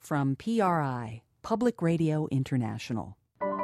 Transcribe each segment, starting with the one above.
from PRI, Public Radio International.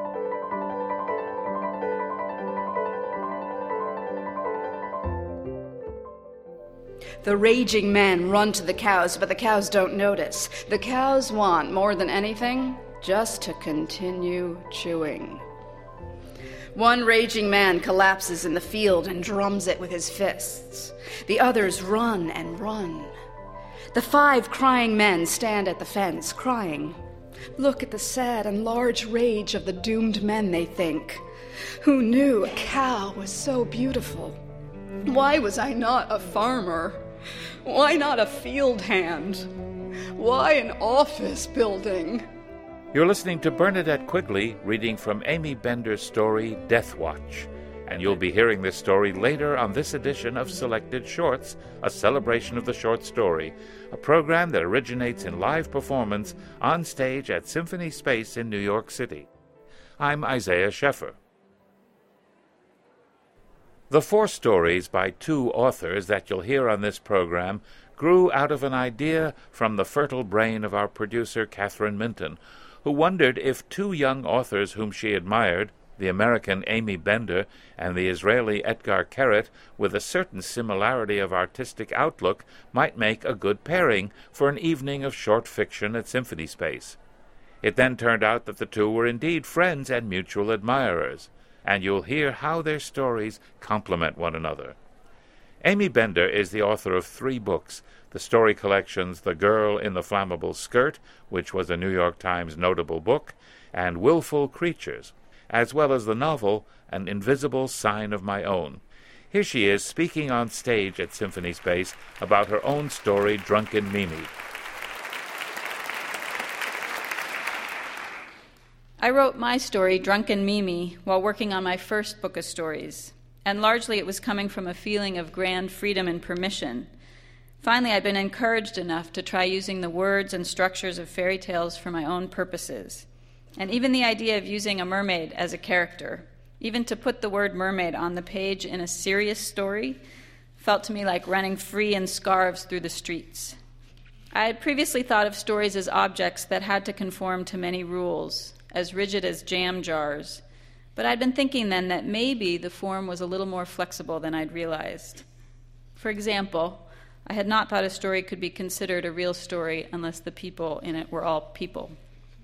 The raging men run to the cows, but the cows don't notice. The cows want, more than anything, just to continue chewing. One raging man collapses in the field and drums it with his fists. The others run and run. The 5 crying men stand at the fence, crying. Look at the sad and large rage of the doomed men, they think. Who knew a cow was so beautiful? Why was I not a farmer? Why not a field hand? Why an office building? You're listening to Bernadette Quigley reading from Amy Bender's story, Death Watch. And you'll be hearing this story later on this edition of Selected Shorts, a celebration of the short story, a program that originates in live performance on stage at Symphony Space in New York City. I'm Isaiah Scheffer. The 4 stories by 2 authors that you'll hear on this program grew out of an idea from the fertile brain of our producer, Catherine Minton, who wondered if 2 young authors whom she admired, the American Amy Bender and the Israeli Etgar Keret, with a certain similarity of artistic outlook, might make a good pairing for an evening of short fiction at Symphony Space. It then turned out that the 2 were indeed friends and mutual admirers, and you'll hear how their stories complement one another. Amy Bender is the author of 3 books, the story collections The Girl in the Flammable Skirt, which was a New York Times notable book, and Willful Creatures, as well as the novel An Invisible Sign of My Own. Here she is speaking on stage at Symphony Space about her own story, Drunken Mimi. I wrote my story, Drunken Mimi, while working on my first book of stories, and largely it was coming from a feeling of grand freedom and permission. Finally, I'd been encouraged enough to try using the words and structures of fairy tales for my own purposes, and even the idea of using a mermaid as a character, even to put the word mermaid on the page in a serious story, felt to me like running free in scarves through the streets. I had previously thought of stories as objects that had to conform to many rules, as rigid as jam jars, but I'd been thinking then that maybe the form was a little more flexible than I'd realized. For example, I had not thought a story could be considered a real story unless the people in it were all people.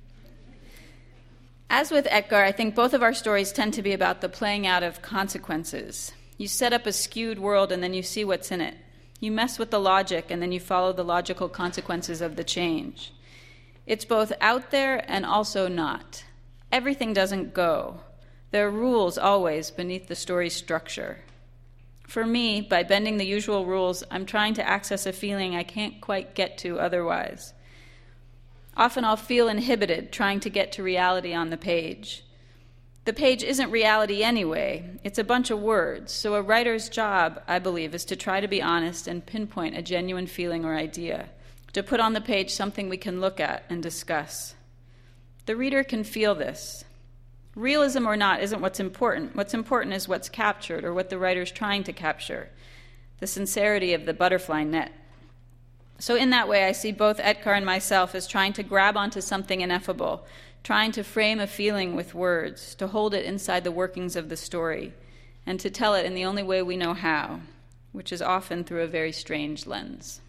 As with Etgar, I think both of our stories tend to be about the playing out of consequences. You set up a skewed world and then you see what's in it. You mess with the logic and then you follow the logical consequences of the change. It's both out there and also not. Everything doesn't go. There are rules always beneath the story's structure. For me, by bending the usual rules, I'm trying to access a feeling I can't quite get to otherwise. Often I'll feel inhibited trying to get to reality on the page. The page isn't reality anyway. It's a bunch of words. So a writer's job, I believe, is to try to be honest and pinpoint a genuine feeling or idea, to put on the page something we can look at and discuss. The reader can feel this. Realism or not isn't what's important. What's important is what's captured or what the writer's trying to capture, the sincerity of the butterfly net. So in that way, I see both Etgar and myself as trying to grab onto something ineffable, trying to frame a feeling with words, to hold it inside the workings of the story, and to tell it in the only way we know how, which is often through a very strange lens.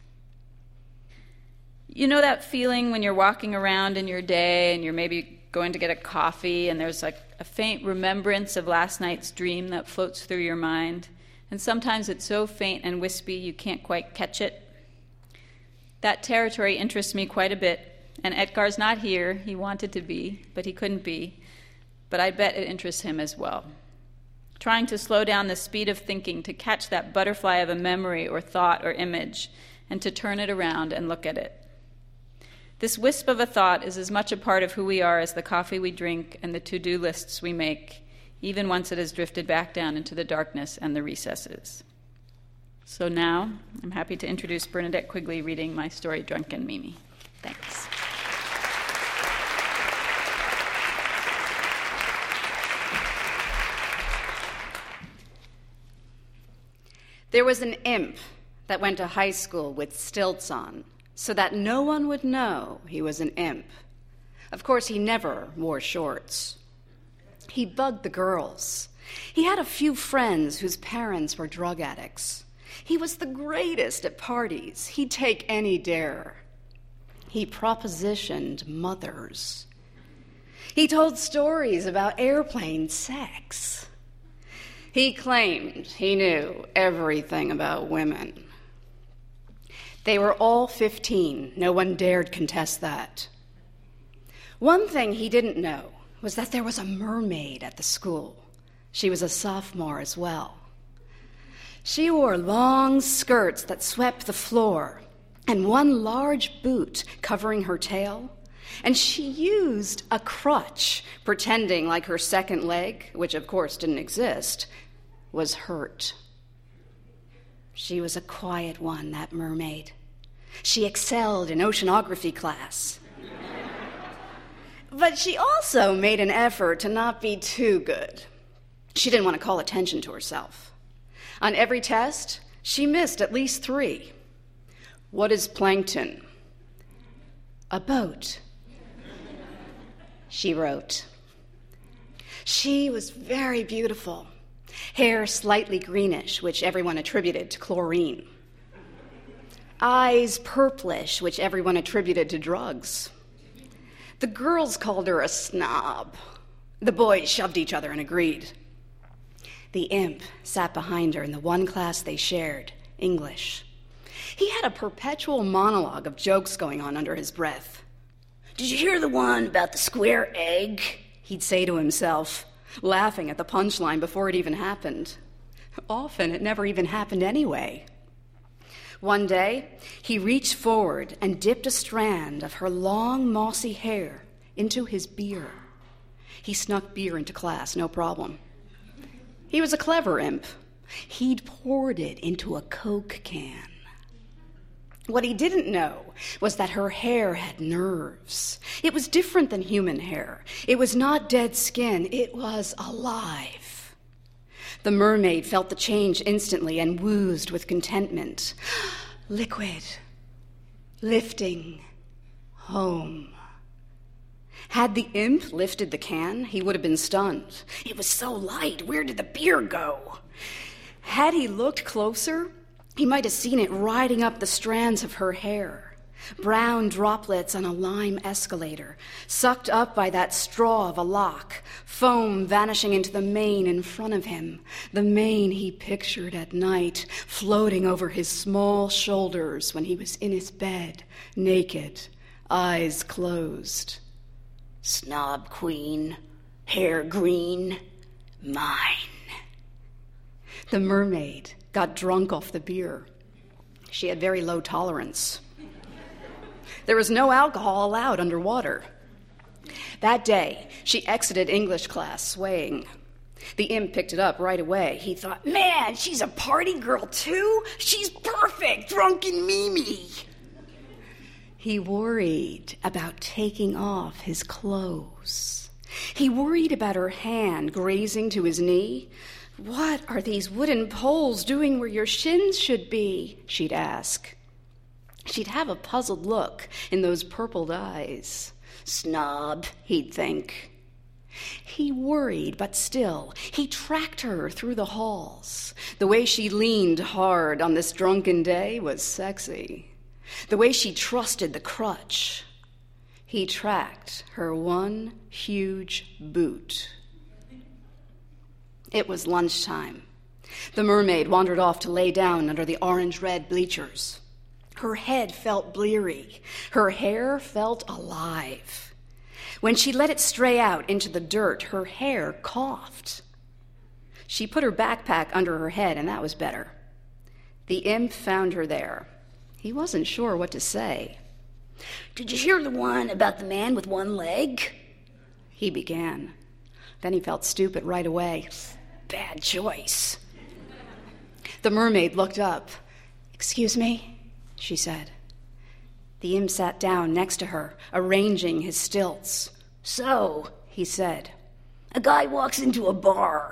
You know that feeling when you're walking around in your day and you're maybe going to get a coffee and there's like a faint remembrance of last night's dream that floats through your mind, and sometimes it's so faint and wispy you can't quite catch it? That territory interests me quite a bit, and Etgar's not here. He wanted to be, but he couldn't be. But I bet it interests him as well. Trying to slow down the speed of thinking, to catch that butterfly of a memory or thought or image, and to turn it around and look at it. This wisp of a thought is as much a part of who we are as the coffee we drink and the to-do lists we make, even once it has drifted back down into the darkness and the recesses. So now, I'm happy to introduce Bernadette Quigley reading my story, Drunken Mimi. Thanks. There was an imp that went to high school with stilts on, so that no one would know he was an imp. Of course, he never wore shorts. He bugged the girls. He had a few friends whose parents were drug addicts. He was the greatest at parties. He'd take any dare. He propositioned mothers. He told stories about airplane sex. He claimed he knew everything about women. They were all 15. No one dared contest that. One thing he didn't know was that there was a mermaid at the school. She was a sophomore as well. She wore long skirts that swept the floor and one large boot covering her tail, and she used a crutch, pretending like her second leg, which of course didn't exist, was hurt. She was a quiet one, that mermaid. She excelled in oceanography class. But she also made an effort to not be too good. She didn't want to call attention to herself. On every test, she missed at least 3. What is plankton? A boat, she wrote. She was very beautiful. Hair slightly greenish, which everyone attributed to chlorine. Eyes purplish, which everyone attributed to drugs. The girls called her a snob. The boys shoved each other and agreed. The imp sat behind her in the one class they shared, English. He had a perpetual monologue of jokes going on under his breath. "Did you hear the one about the square egg?" he'd say to himself, laughing at the punchline before it even happened. Often it never even happened anyway. One day, he reached forward and dipped a strand of her long, mossy hair into his beer. He snuck beer into class, no problem. He was a clever imp. He'd poured it into a Coke can. What he didn't know was that her hair had nerves. It was different than human hair. It was not dead skin. It was alive. The mermaid felt the change instantly and woozed with contentment. Liquid. Lifting. Home. Had the imp lifted the can, he would have been stunned. It was so light. Where did the beer go? Had he looked closer, he might have seen it riding up the strands of her hair, brown droplets on a lime escalator, sucked up by that straw of a lock, foam vanishing into the mane in front of him, the mane he pictured at night, floating over his small shoulders when he was in his bed, naked, eyes closed. Snob queen, hair green, mine. The mermaid got drunk off the beer. She had very low tolerance. There was no alcohol allowed underwater. That day, she exited English class swaying. The imp picked it up right away. He thought, man, she's a party girl too? She's perfect, drunken Mimi. He worried about taking off his clothes. He worried about her hand grazing to his knee. What are these wooden poles doing where your shins should be? She'd ask. She'd have a puzzled look in those purpled eyes. Snob, he'd think. He worried, but still, he tracked her through the halls. The way she leaned hard on this drunken day was sexy. The way she trusted the crutch. He tracked her one huge boot. It was lunchtime. The mermaid wandered off to lay down under the orange-red bleachers. Her head felt bleary. Her hair felt alive. When she let it stray out into the dirt, her hair coughed. She put her backpack under her head, and that was better. The imp found her there. He wasn't sure what to say. "Did you hear the one about the man with one leg?" he began. Then he felt stupid right away. Bad choice. The mermaid looked up. "Excuse me," she said. The imp sat down next to her, arranging his stilts. "So," he said, "a guy walks into a bar."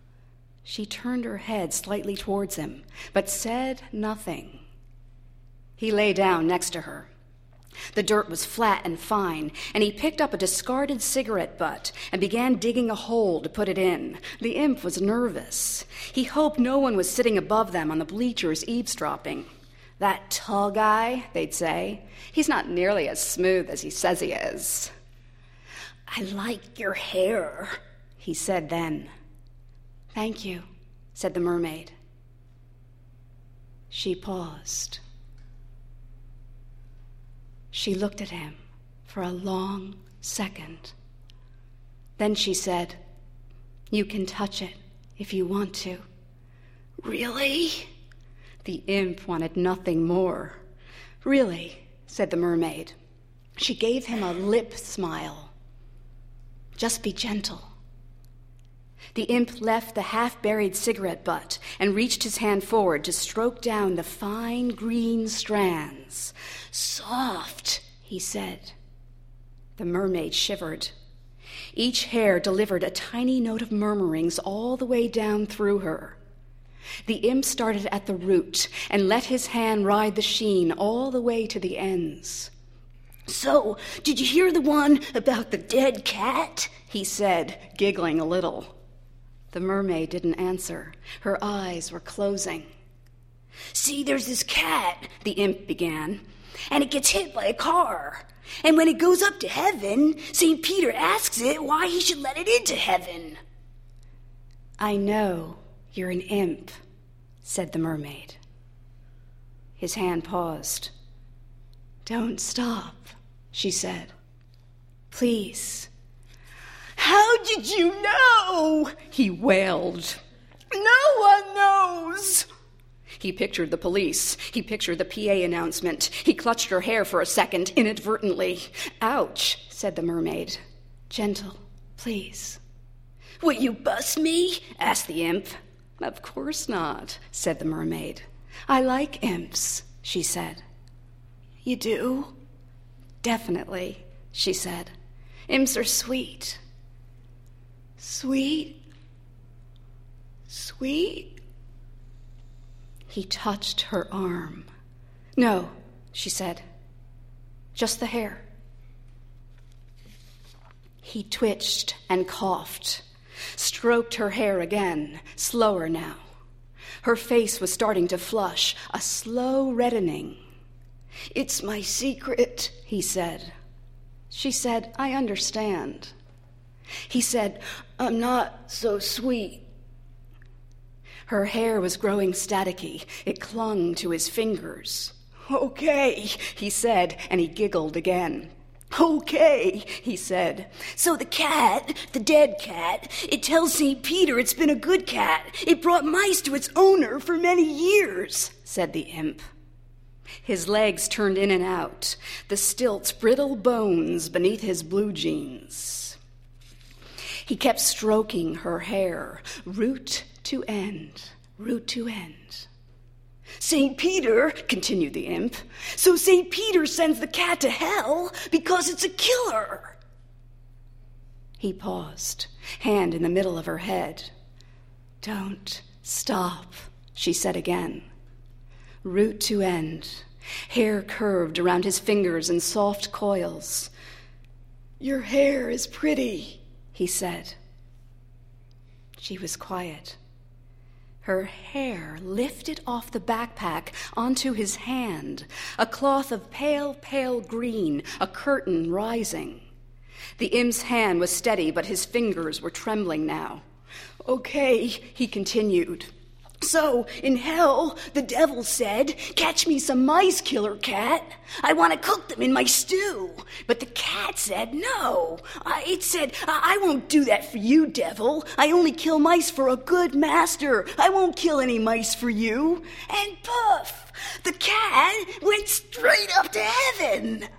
She turned her head slightly towards him, but said nothing. He lay down next to her. The dirt was flat and fine, and he picked up a discarded cigarette butt and began digging a hole to put it in. The imp was nervous. He hoped no one was sitting above them on the bleachers eavesdropping. "That tall guy," they'd say. "He's not nearly as smooth as he says he is." "I like your hair," he said then. "Thank you," said the mermaid. She paused. She looked at him for a long second. Then she said, "You can touch it if you want to." "Really?" The imp wanted nothing more. "Really," said the mermaid. She gave him a lip smile. "Just be gentle." The imp left the half-buried cigarette butt and reached his hand forward to stroke down the fine green strands. "Soft," he said. The mermaid shivered. Each hair delivered a tiny note of murmurings all the way down through her. The imp started at the root and let his hand ride the sheen all the way to the ends. "So, did you hear the one about the dead cat?" he said, giggling a little. The mermaid didn't answer. Her eyes were closing. "See, there's this cat," the imp began, "and it gets hit by a car. And when it goes up to heaven, St. Peter asks it why he should let it into heaven." "I know you're an imp," said the mermaid. His hand paused. "Don't stop," she said. "Please." "How did you know?" he wailed. "No one knows." He pictured the police. He pictured the PA announcement. He clutched her hair for a second, inadvertently. "Ouch," said the mermaid. "Gentle, please." "Will you bust me?" asked the imp. "Of course not," said the mermaid. "I like imps," she said. "You do?" "Definitely," she said. "Imps are sweet." "Sweet? Sweet?" He touched her arm. "No," she said. "Just the hair." He twitched and coughed, stroked her hair again, slower now. Her face was starting to flush, a slow reddening. "It's my secret," he said. She said, "I understand." He said, "I'm not so sweet." Her hair was growing staticky. It clung to his fingers. "Okay," he said, and he giggled again. "Okay," he said. "So the cat, the dead cat, it tells St. Peter it's been a good cat. It brought mice to its owner for many years," said the imp. His legs turned in and out, the stilts brittle bones beneath his blue jeans. He kept stroking her hair, root to end, root to end. "St. Peter," continued the imp, "so St. Peter sends the cat to hell because it's a killer." He paused, hand in the middle of her head. "Don't stop," she said again. Root to end, hair curved around his fingers in soft coils. "Your hair is pretty," he said. She was quiet. Her hair lifted off the backpack onto his hand, a cloth of pale, pale green, a curtain rising. The imp's hand was steady, but his fingers were trembling now. "Okay," he continued. "So, in hell, the devil said, 'Catch me some mice, killer cat. I want to cook them in my stew.' But the cat said, 'No.' It said, 'I won't do that for you, devil. I only kill mice for a good master. I won't kill any mice for you.' And puff, the cat went straight up to heaven."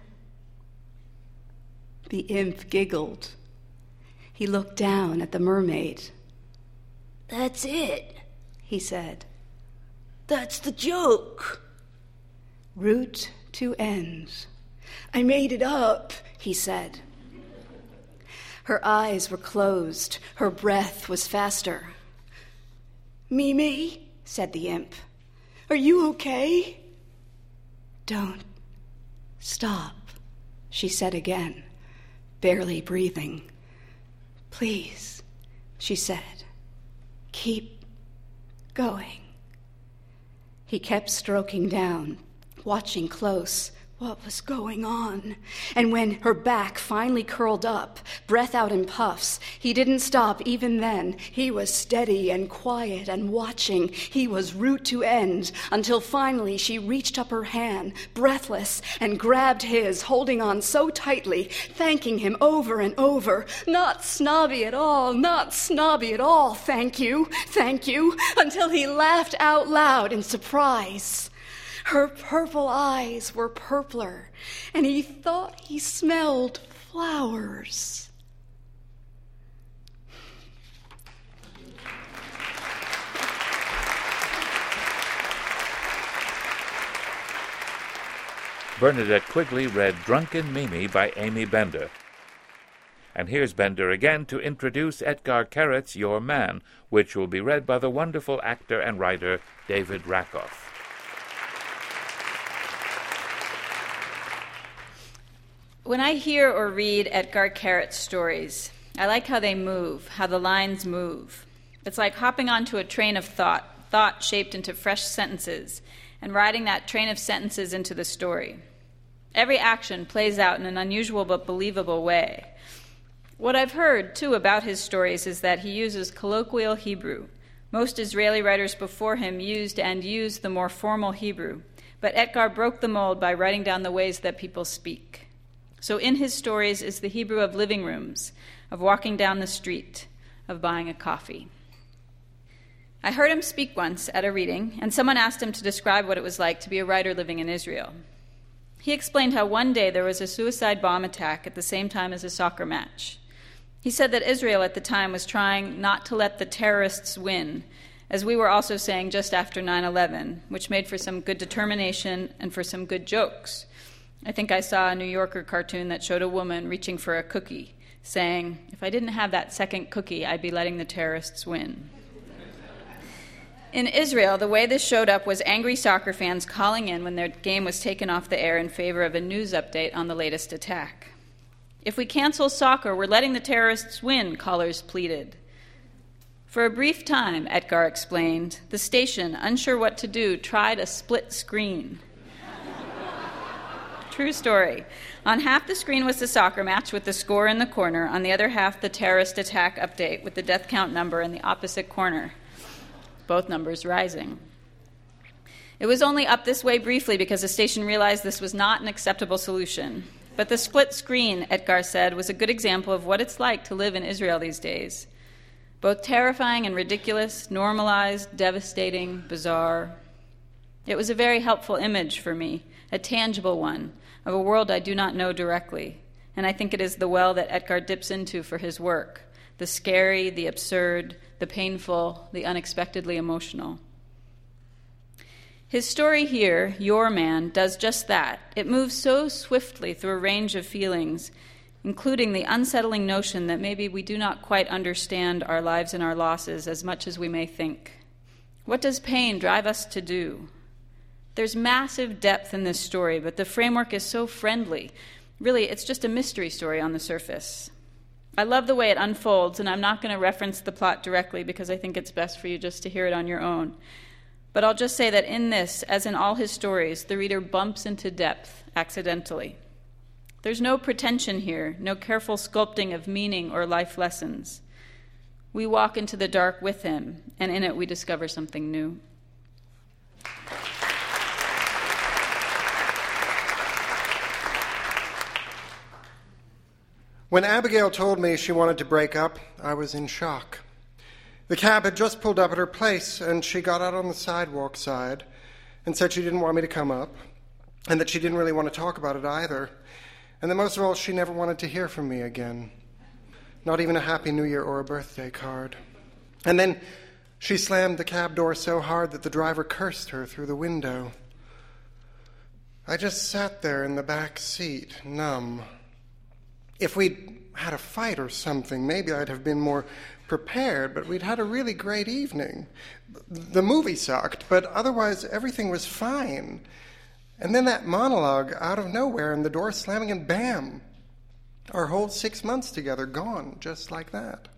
The imp giggled. He looked down at the mermaid. "That's it," he said. "That's the joke." Root to end. "I made it up," he said. Her eyes were closed. Her breath was faster. "Mimi," said the imp, "are you okay?" "Don't stop," she said again, barely breathing. "Please," she said, "keep going." He kept stroking down, watching close what was going on. And when her back finally curled up, breath out in puffs, he didn't stop even then. He was steady and quiet and watching. He was root to end, until finally she reached up her hand, breathless, and grabbed his, holding on so tightly, thanking him over and over. "Not snobby at all, not snobby at all, thank you, until he laughed out loud in surprise. Her purple eyes were purpler, and he thought he smelled flowers. Bernadette Quigley read Drunken Mimi by Amy Bender. And here's Bender again to introduce Etgar Keret's Your Man, which will be read by the wonderful actor and writer David Rakoff. When I hear or read Etgar Keret's stories, I like how they move, how the lines move. It's like hopping onto a train of thought shaped into fresh sentences, and riding that train of sentences into the story. Every action plays out in an unusual but believable way. What I've heard, too, about his stories is that he uses colloquial Hebrew. Most Israeli writers before him used the more formal Hebrew, but Etgar broke the mold by writing down the ways that people speak. So in his stories is the Hebrew of living rooms, of walking down the street, of buying a coffee. I heard him speak once at a reading, and someone asked him to describe what it was like to be a writer living in Israel. He explained how one day there was a suicide bomb attack at the same time as a soccer match. He said that Israel at the time was trying not to let the terrorists win, as we were also saying just after 9/11, which made for some good determination and for some good jokes. I think I saw a New Yorker cartoon that showed a woman reaching for a cookie, saying, "If I didn't have that second cookie, I'd be letting the terrorists win." In Israel, the way this showed up was angry soccer fans calling in when their game was taken off the air in favor of a news update on the latest attack. "If we cancel soccer, we're letting the terrorists win," callers pleaded. For a brief time, Etgar explained, the station, unsure what to do, tried a split screen. True story. On half the screen was the soccer match with the score in the corner, on the other half the terrorist attack update with the death count number in the opposite corner, both numbers rising. It was only up this way briefly because the station realized this was not an acceptable solution. But the split screen, Etgar said, was a good example of what it's like to live in Israel these days. Both terrifying and ridiculous, normalized, devastating, bizarre. It was a very helpful image for me, a tangible one, of a world I do not know directly, and I think it is the well that Etgar dips into for his work, the scary, the absurd, the painful, the unexpectedly emotional. His story here, Your Man, does just that. It moves so swiftly through a range of feelings, including the unsettling notion that maybe we do not quite understand our lives and our losses as much as we may think. What does pain drive us to do? There's massive depth in this story, but the framework is so friendly. Really, it's just a mystery story on the surface. I love the way it unfolds, and I'm not going to reference the plot directly because I think it's best for you just to hear it on your own. But I'll just say that in this, as in all his stories, the reader bumps into depth accidentally. There's no pretension here, no careful sculpting of meaning or life lessons. We walk into the dark with him, and in it we discover something new. When Abigail told me she wanted to break up, I was in shock. The cab had just pulled up at her place, and she got out on the sidewalk side and said she didn't want me to come up, and that she didn't really want to talk about it either, and that most of all, she never wanted to hear from me again. Not even a Happy New Year or a birthday card. And then she slammed the cab door so hard that the driver cursed her through the window. I just sat there in the back seat, numb. If we'd had a fight or something, maybe I'd have been more prepared, but we'd had a really great evening. The movie sucked, but otherwise everything was fine. And then that monologue out of nowhere and the door slamming and bam! Our whole 6 months together gone just like that.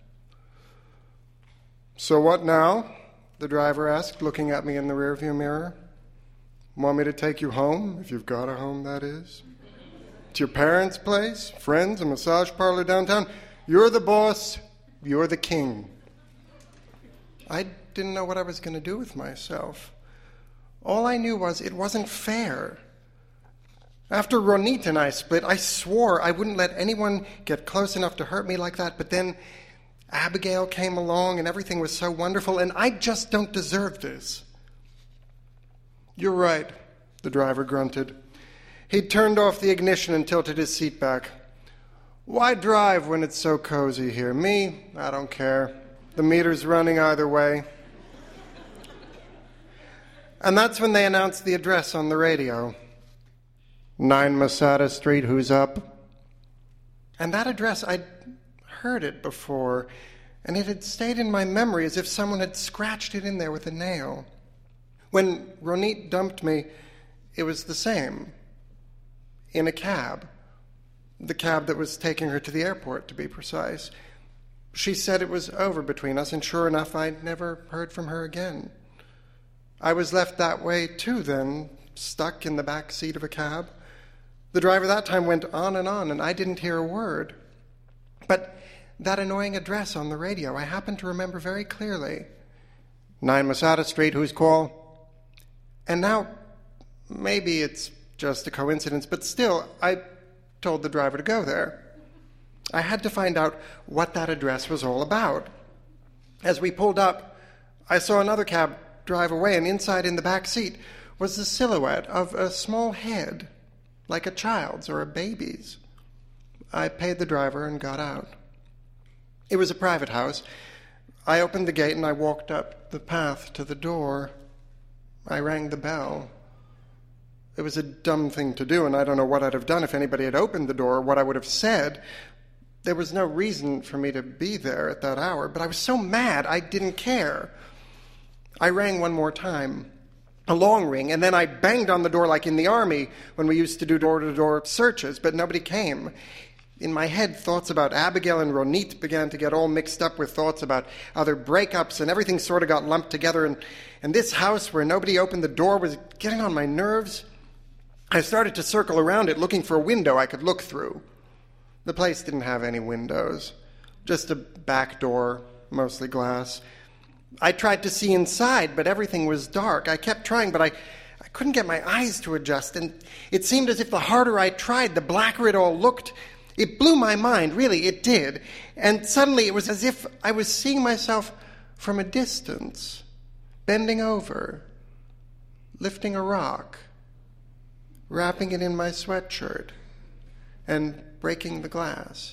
"So what now?" the driver asked, looking at me in the rearview mirror. "Want me to take you home, if you've got a home, that is? To your parents' place, friends, a massage parlor downtown? You're the boss, you're the king." I didn't know what I was going to do with myself. All I knew was it wasn't fair. After Ronit and I split, I swore I wouldn't let anyone get close enough to hurt me like that, but then Abigail came along and everything was so wonderful, and I just don't deserve this. "You're right," the driver grunted. He turned off the ignition and tilted his seat back. "Why drive when it's so cozy here? Me, I don't care. The meter's running either way." And that's when they announced the address on the radio. 9 Masada Street, who's up? And that address, I'd heard it before, and it had stayed in my memory as if someone had scratched it in there with a nail. When Ronit dumped me, it was the same. In a cab. The cab that was taking her to the airport, to be precise. She said it was over between us, and sure enough, I'd never heard from her again. I was left that way, too, then, stuck in the back seat of a cab. The driver that time went on, and I didn't hear a word. But that annoying address on the radio, I happen to remember very clearly. 9 Masada Street, whose call? And now, maybe it's just a coincidence, but still, I told the driver to go there. I had to find out what that address was all about. As we pulled up, I saw another cab drive away, and inside in the back seat was the silhouette of a small head, like a child's or a baby's. I paid the driver and got out. It was a private house. I opened the gate and I walked up the path to the door. I rang the bell. It was a dumb thing to do, and I don't know what I'd have done if anybody had opened the door, or what I would have said. There was no reason for me to be there at that hour, but I was so mad I didn't care. I rang one more time, a long ring, and then I banged on the door like in the army when we used to do door-to-door searches, but nobody came. In my head, thoughts about Abigail and Ronit began to get all mixed up with thoughts about other breakups, and everything sort of got lumped together, and this house where nobody opened the door was getting on my nerves. I started to circle around it, looking for a window I could look through. The place didn't have any windows, just a back door, mostly glass. I tried to see inside, but everything was dark. I kept trying, but I couldn't get my eyes to adjust, and it seemed as if the harder I tried, the blacker it all looked. It blew my mind, really, it did. And suddenly it was as if I was seeing myself from a distance, bending over, lifting a rock, wrapping it in my sweatshirt, and breaking the glass.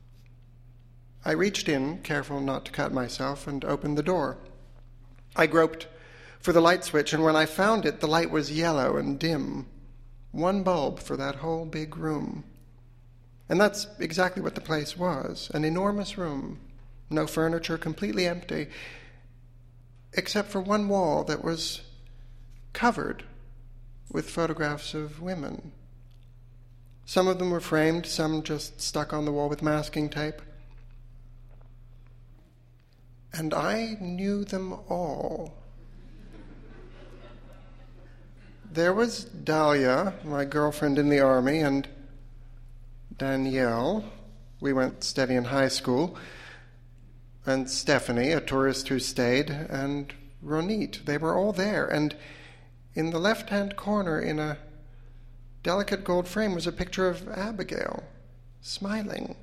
I reached in, careful not to cut myself, and opened the door. I groped for the light switch, and when I found it, the light was yellow and dim. One bulb for that whole big room. And that's exactly what the place was, an enormous room, no furniture, completely empty, except for one wall that was covered with photographs of women. Some of them were framed, some just stuck on the wall with masking tape. And I knew them all. There was Dahlia, my girlfriend in the army, and Danielle, we went steady in high school, and Stephanie, a tourist who stayed, and Ronit. They were all there, and in the left-hand corner, in a delicate gold frame, was a picture of Abigail, smiling.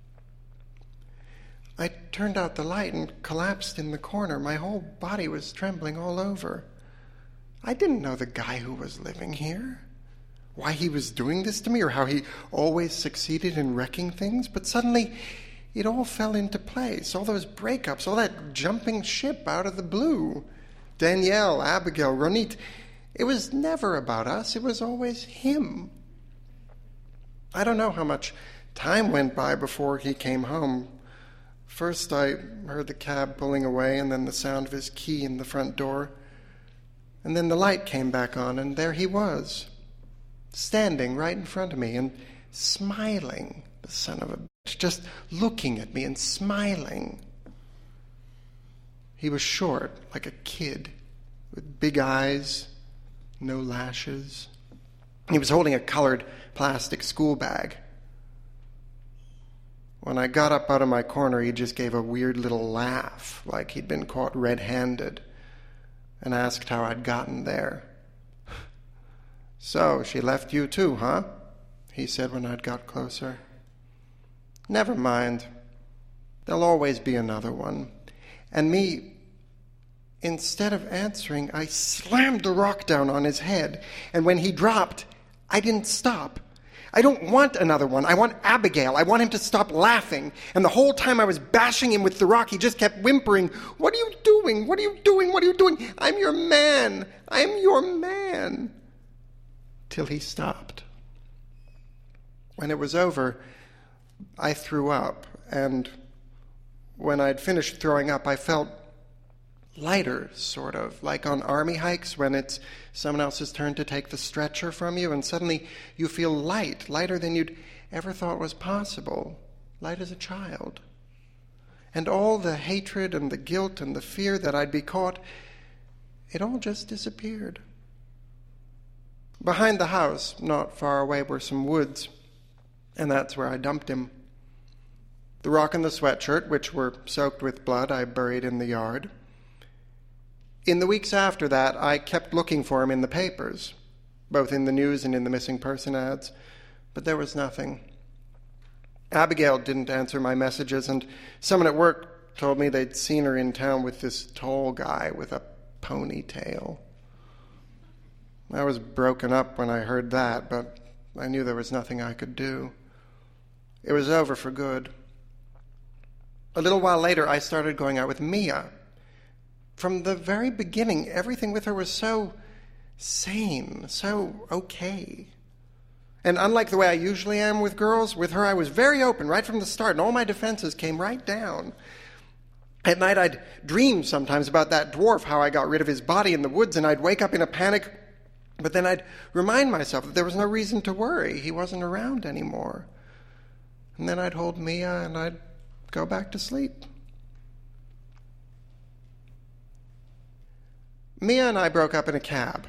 I turned out the light and collapsed in the corner. My whole body was trembling all over. I didn't know the guy who was living here, why he was doing this to me, or how he always succeeded in wrecking things, but suddenly it all fell into place. All those breakups, all that jumping ship out of the blue. Danielle, Abigail, Ronit. It was never about us. It was always him. I don't know how much time went by before he came home. First I heard the cab pulling away, and then the sound of his key in the front door. And then the light came back on, and there he was, standing right in front of me and smiling, the son of a bitch, just looking at me and smiling. He was short, like a kid, with big eyes, no lashes. He was holding a colored plastic school bag. When I got up out of my corner, he just gave a weird little laugh, like he'd been caught red-handed, and asked how I'd gotten there. "So, she left you too, huh?" he said when I'd got closer. "Never mind. There'll always be another one." And me, instead of answering, I slammed the rock down on his head, and when he dropped, I didn't stop. I don't want another one. I want Abigail. I want him to stop laughing. And the whole time I was bashing him with the rock, he just kept whimpering, "What are you doing? What are you doing? What are you doing? I'm your man. I'm your man." Till he stopped. When it was over, I threw up. And when I'd finished throwing up, I felt lighter, sort of, like on army hikes when it's someone else's turn to take the stretcher from you, and suddenly you feel light, lighter than you'd ever thought was possible, light as a child. And all the hatred and the guilt and the fear that I'd be caught, it all just disappeared. Behind the house, not far away, were some woods, and that's where I dumped him. The rock and the sweatshirt, which were soaked with blood, I buried in the yard. In the weeks after that, I kept looking for him in the papers, both in the news and in the missing person ads, but there was nothing. Abigail didn't answer my messages, and someone at work told me they'd seen her in town with this tall guy with a ponytail. I was broken up when I heard that, but I knew there was nothing I could do. It was over for good. A little while later, I started going out with Mia. From the very beginning, everything with her was so sane, so okay. And unlike the way I usually am with girls, with her I was very open right from the start, and all my defenses came right down. At night I'd dream sometimes about that dwarf, how I got rid of his body in the woods, and I'd wake up in a panic, but then I'd remind myself that there was no reason to worry. He wasn't around anymore. And then I'd hold Mia and I'd go back to sleep. Mia and I broke up in a cab.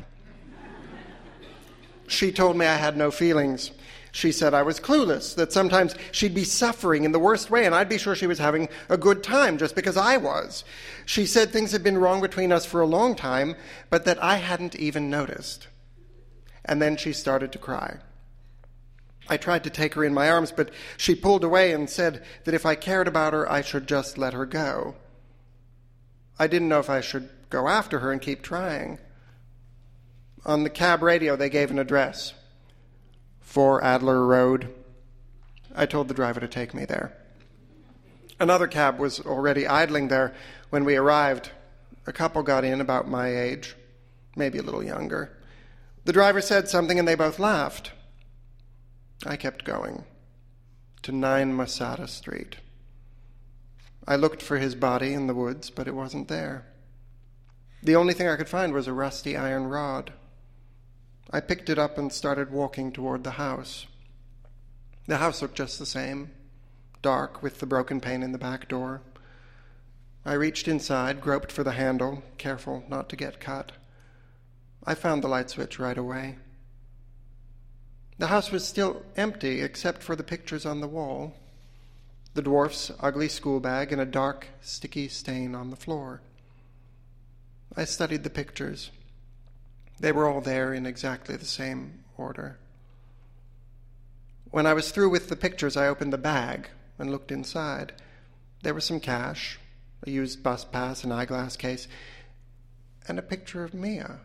She told me I had no feelings. She said I was clueless, that sometimes she'd be suffering in the worst way, and I'd be sure she was having a good time just because I was. She said things had been wrong between us for a long time, but that I hadn't even noticed. And then she started to cry. I tried to take her in my arms, but she pulled away and said that if I cared about her, I should just let her go. I didn't know if I should go after her and keep trying. On the cab radio, they gave an address. 4 Adler Road. I told the driver to take me there. Another cab was already idling there when we arrived. A couple got in about my age, maybe a little younger. The driver said something and they both laughed. I kept going to 9 Masada Street. I looked for his body in the woods, but it wasn't there. The only thing I could find was a rusty iron rod. I picked it up and started walking toward the house. The house looked just the same, dark with the broken pane in the back door. I reached inside, groped for the handle, careful not to get cut. I found the light switch right away. The house was still empty except for the pictures on the wall, the dwarf's ugly school bag, and a dark, sticky stain on the floor. I studied the pictures. They were all there in exactly the same order. When I was through with the pictures, I opened the bag and looked inside. There was some cash, a used bus pass, an eyeglass case, and a picture of Mia.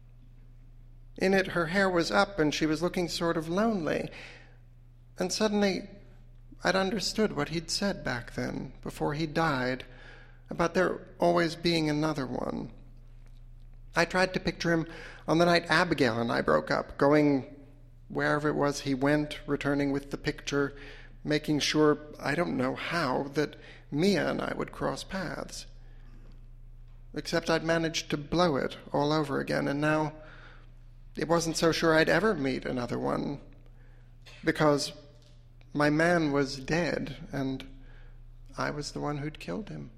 In it, her hair was up and she was looking sort of lonely. And suddenly, I'd understood what he'd said back then, before he died, about there always being another one. I tried to picture him on the night Abigail and I broke up, going wherever it was he went, returning with the picture, making sure, I don't know how, that Mia and I would cross paths. Except I'd managed to blow it all over again, and now it wasn't so sure I'd ever meet another one, because my man was dead, and I was the one who'd killed him.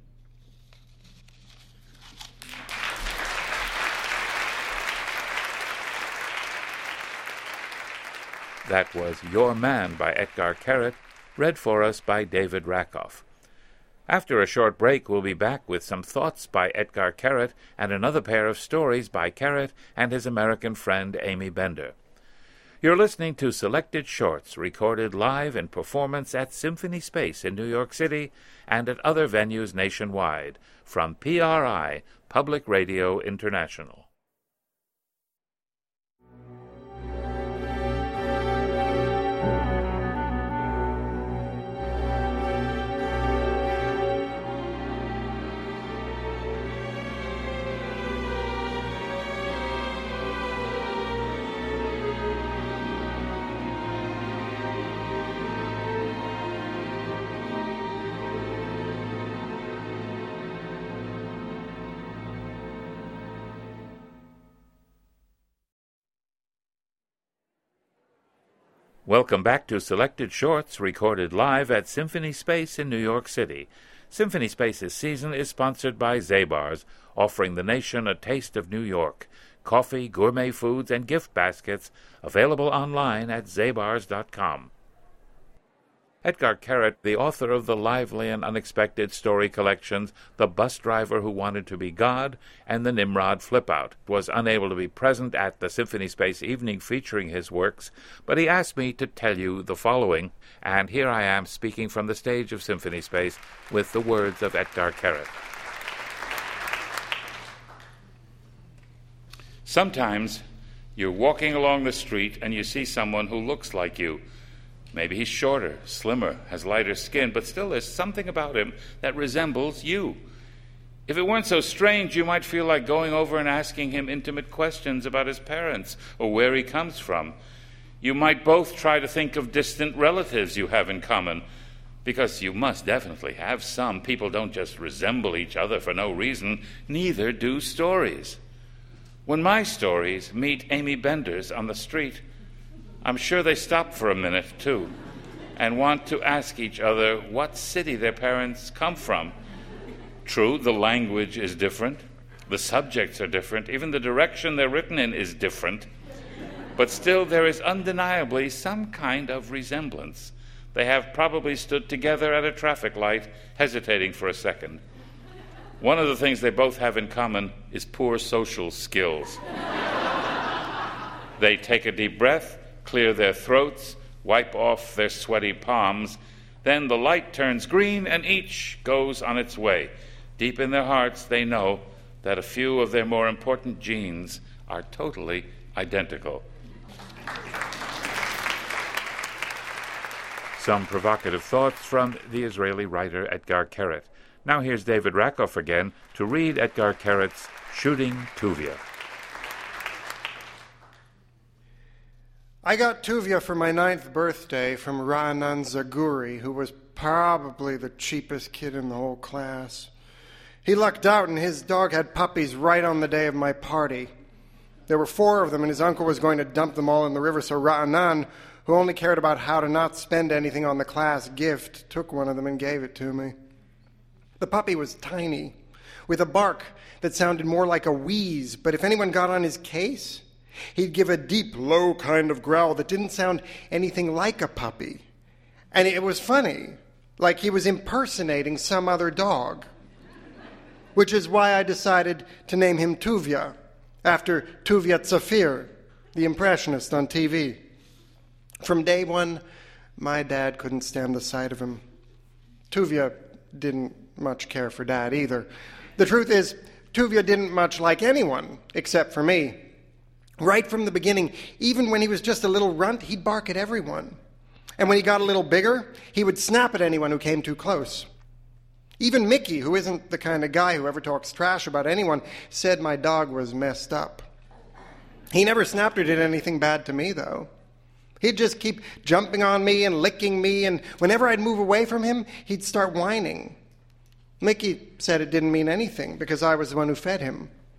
That was Your Man by Etgar Keret, read for us by David Rakoff. After a short break, we'll be back with some thoughts by Etgar Keret and another pair of stories by Keret and his American friend Amy Bender. You're listening to selected shorts recorded live in performance at Symphony Space in New York City and at other venues nationwide from PRI, Public Radio International. Welcome back to Selected Shorts recorded live at Symphony Space in New York City. Symphony Space's season is sponsored by Zabar's, offering the nation a taste of New York. Coffee, gourmet foods, and gift baskets available online at zabars.com. Etgar Keret, the author of the lively and unexpected story collections The Bus Driver Who Wanted to Be God and The Nimrod Flip-Out, was unable to be present at the Symphony Space evening featuring his works, but he asked me to tell you the following, and here I am speaking from the stage of Symphony Space with the words of Etgar Keret. Sometimes you're walking along the street and you see someone who looks like you. Maybe he's shorter, slimmer, has lighter skin, but still there's something about him that resembles you. If it weren't so strange, you might feel like going over and asking him intimate questions about his parents or where he comes from. You might both try to think of distant relatives you have in common, because you must definitely have some. People don't just resemble each other for no reason. Neither do stories. When my stories meet Amy Bender's on the street, I'm sure they stop for a minute, too, and want to ask each other what city their parents come from. True, the language is different, the subjects are different, even the direction they're written in is different, but still there is undeniably some kind of resemblance. They have probably stood together at a traffic light, hesitating for a second. One of the things they both have in common is poor social skills. They take a deep breath, clear their throats, wipe off their sweaty palms. Then the light turns green and each goes on its way. Deep in their hearts, they know that a few of their more important genes are totally identical. Some provocative thoughts from the Israeli writer Etgar Keret. Now here's David Rakoff again to read Etgar Keret's Shooting Tuvia. I got Tuvia for my 9th birthday from Ra'anan Zaguri, who was probably the cheapest kid in the whole class. He lucked out and his dog had puppies right on the day of my party. There were 4 of them and his uncle was going to dump them all in the river, so Ra'anan, who only cared about how to not spend anything on the class gift, took one of them and gave it to me. The puppy was tiny, with a bark that sounded more like a wheeze, but if anyone got on his case, he'd give a deep, low kind of growl that didn't sound anything like a puppy. And it was funny, like he was impersonating some other dog. Which is why I decided to name him Tuvia, after Tuvia Tzafir, the impressionist on TV. From day one, my dad couldn't stand the sight of him. Tuvia didn't much care for Dad either. The truth is, Tuvia didn't much like anyone, except for me. Right from the beginning, even when he was just a little runt, he'd bark at everyone. And when he got a little bigger, he would snap at anyone who came too close. Even Mickey, who isn't the kind of guy who ever talks trash about anyone, said my dog was messed up. He never snapped or did anything bad to me, though. He'd just keep jumping on me and licking me, and whenever I'd move away from him, he'd start whining. Mickey said it didn't mean anything because I was the one who fed him.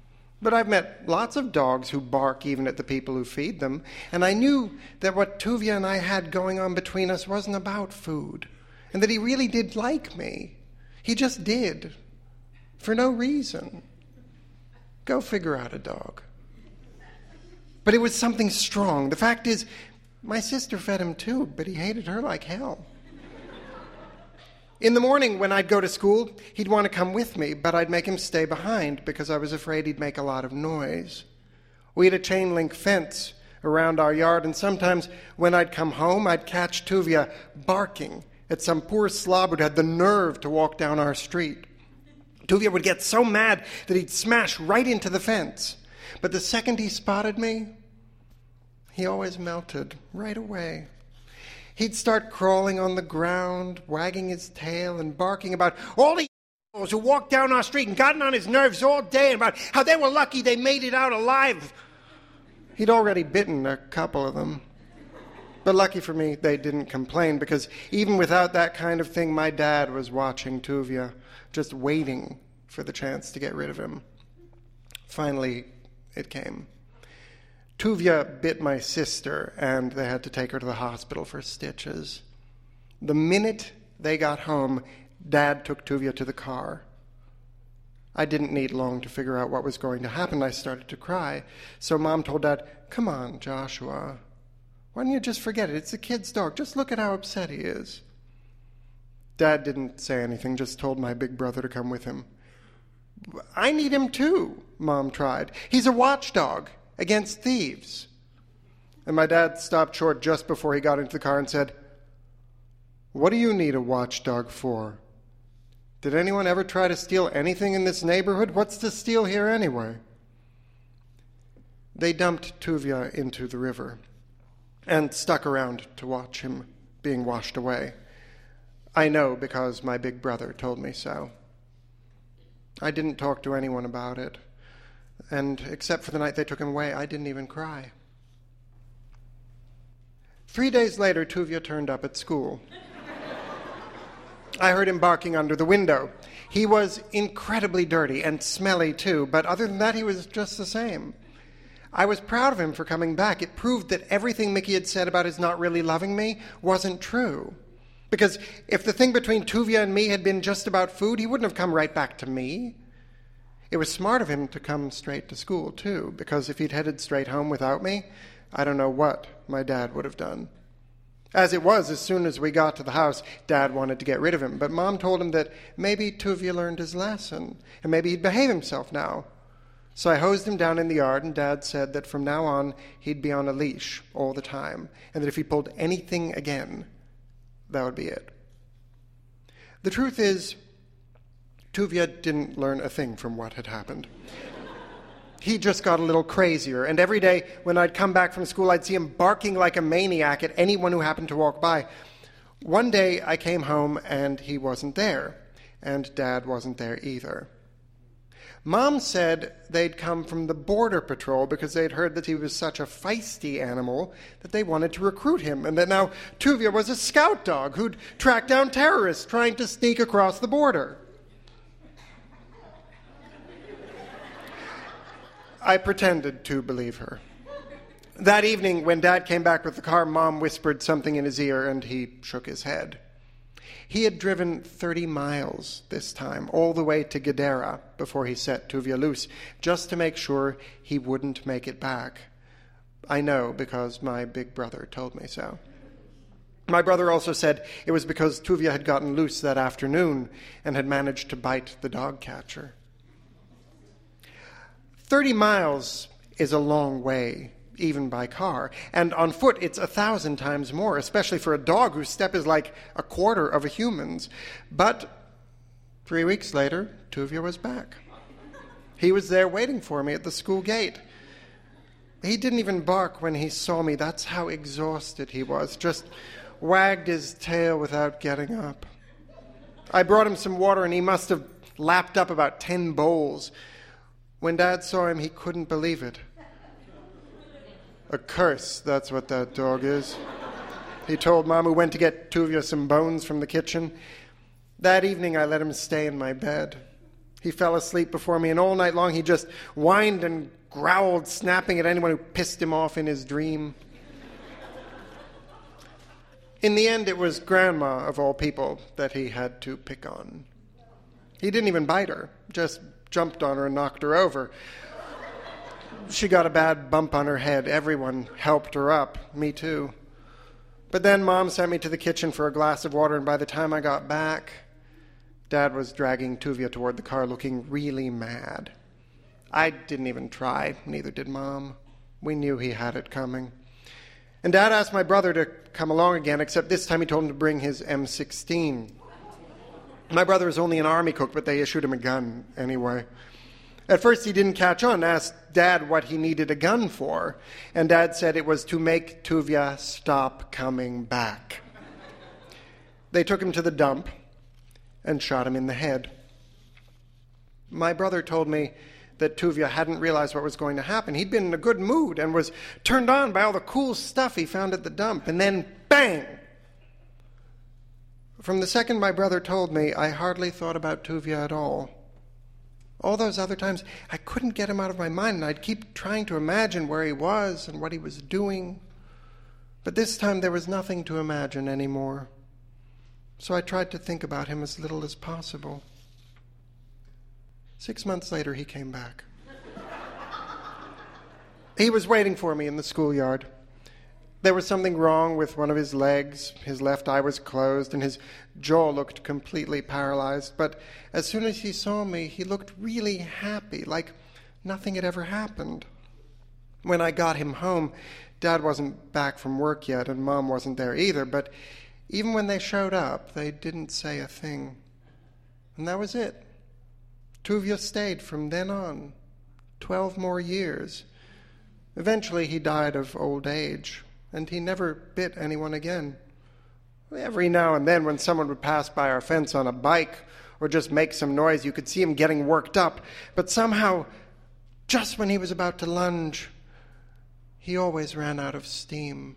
But I've met lots of dogs who bark even at the people who feed them, and I knew that what Tuvia and I had going on between us wasn't about food, and that he really did like me. He just did, for no reason. Go figure out a dog. But it was something strong. The fact is, my sister fed him too, but he hated her like hell. In the morning, when I'd go to school, he'd want to come with me, but I'd make him stay behind because I was afraid he'd make a lot of noise. We had a chain-link fence around our yard, and sometimes when I'd come home, I'd catch Tuvia barking at some poor slob who'd had the nerve to walk down our street. Tuvia would get so mad that he'd smash right into the fence. But the second he spotted me, he always melted right away. He'd start crawling on the ground, wagging his tail and barking about all the who walked down our street and gotten on his nerves all day and about how they were lucky they made it out alive. He'd already bitten a couple of them. But lucky for me, they didn't complain, because even without that kind of thing, my dad was watching Tuvia, just waiting for the chance to get rid of him. Finally, it came. Tuvia bit my sister, and they had to take her to the hospital for stitches. The minute they got home, Dad took Tuvia to the car. I didn't need long to figure out what was going to happen. I started to cry. So Mom told Dad, "Come on, Joshua. Why don't you just forget it? It's a kid's dog. Just look at how upset he is." Dad didn't say anything, just told my big brother to come with him. "I need him too," Mom tried. "He's a watchdog against thieves." And my dad stopped short just before he got into the car and said, "What do you need a watchdog for? Did anyone ever try to steal anything in this neighborhood? What's to steal here anyway?" They dumped Tuvia into the river and stuck around to watch him being washed away. I know because my big brother told me so. I didn't talk to anyone about it. And except for the night they took him away, I didn't even cry. 3 days later, Tuvia turned up at school. I heard him barking under the window. He was incredibly dirty and smelly too, but other than that, he was just the same. I was proud of him for coming back. It proved that everything Mickey had said about his not really loving me wasn't true. Because if the thing between Tuvia and me had been just about food, he wouldn't have come right back to me. It was smart of him to come straight to school, too, because if he'd headed straight home without me, I don't know what my dad would have done. As it was, as soon as we got to the house, Dad wanted to get rid of him, but Mom told him that maybe Tuvia learned his lesson, and maybe he'd behave himself now. So I hosed him down in the yard, and Dad said that from now on he'd be on a leash all the time, and that if he pulled anything again, that would be it. The truth is, Tuvia didn't learn a thing from what had happened. He just got a little crazier, and every day when I'd come back from school, I'd see him barking like a maniac at anyone who happened to walk by. One day I came home, and he wasn't there, and Dad wasn't there either. Mom said they'd come from the Border Patrol because they'd heard that he was such a feisty animal that they wanted to recruit him, and that now Tuvia was a scout dog who'd track down terrorists trying to sneak across the border. I pretended to believe her. That evening, when Dad came back with the car, Mom whispered something in his ear, and he shook his head. He had driven 30 miles this time, all the way to Gadara, before he set Tuvia loose, just to make sure he wouldn't make it back. I know, because my big brother told me so. My brother also said it was because Tuvia had gotten loose that afternoon and had managed to bite the dog catcher. 30 miles is a long way, even by car, and on foot it's 1,000 times more, especially for a dog whose step is like a quarter of a human's. But 3 weeks later, Tuvia was back. He was there waiting for me at the school gate. He didn't even bark when he saw me. That's how exhausted he was. Just wagged his tail without getting up. I brought him some water, and he must have lapped up about 10 bowls. When Dad saw him, he couldn't believe it. A curse, that's what that dog is. He told Mom, who went to get Tuvia some bones from the kitchen. That evening, I let him stay in my bed. He fell asleep before me, and all night long he just whined and growled, snapping at anyone who pissed him off in his dream. In the end, it was Grandma, of all people, that he had to pick on. He didn't even bite her, just jumped on her and knocked her over. She got a bad bump on her head. Everyone helped her up, me too. But then Mom sent me to the kitchen for a glass of water, and by the time I got back, Dad was dragging Tuvia toward the car, looking really mad. I didn't even try, neither did Mom. We knew he had it coming. And Dad asked my brother to come along again, except this time he told him to bring his M16. My brother was only an Army cook, but they issued him a gun anyway. At first he didn't catch on, asked Dad what he needed a gun for, and Dad said it was to make Tuvia stop coming back. They took him to the dump and shot him in the head. My brother told me that Tuvia hadn't realized what was going to happen. He'd been in a good mood and was turned on by all the cool stuff he found at the dump, and then bang! From the second my brother told me, I hardly thought about Tuvia at all. All those other times, I couldn't get him out of my mind, and I'd keep trying to imagine where he was and what he was doing. But this time there was nothing to imagine anymore. So I tried to think about him as little as possible. 6 months later, he came back. He was waiting for me in the schoolyard. There was something wrong with one of his legs. His left eye was closed, and his jaw looked completely paralyzed. But as soon as he saw me, he looked really happy, like nothing had ever happened. When I got him home, Dad wasn't back from work yet, and Mom wasn't there either. But even when they showed up, they didn't say a thing. And that was it. Tuvia stayed from then on, 12 more years. Eventually he died of old age, and he never bit anyone again. Every now and then when someone would pass by our fence on a bike or just make some noise, you could see him getting worked up. But somehow, just when he was about to lunge, he always ran out of steam.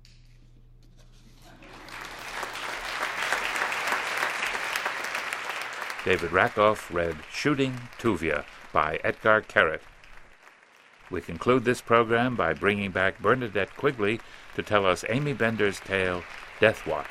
David Rakoff read Shooting Tuvia by Edgar Keret. We conclude this program by bringing back Bernadette Quigley to tell us Amy Bender's tale, Death Watch.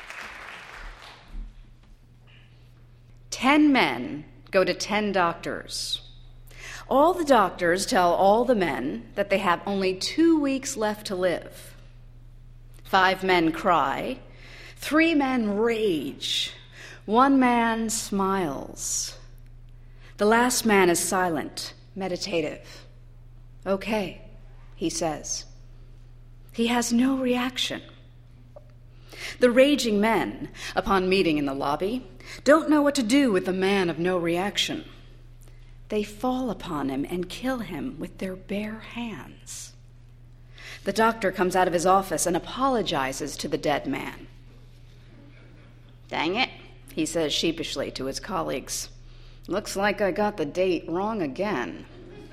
10 men go to 10 doctors. All the doctors tell all the men that they have only 2 weeks left to live. 5 men cry. 3 men rage. 1 man smiles. The last man is silent, meditative. Okay, he says. He has no reaction. The raging men, upon meeting in the lobby, don't know what to do with the man of no reaction. They fall upon him and kill him with their bare hands. The doctor comes out of his office and apologizes to the dead man. Dang it, he says sheepishly to his colleagues. Looks like I got the date wrong again.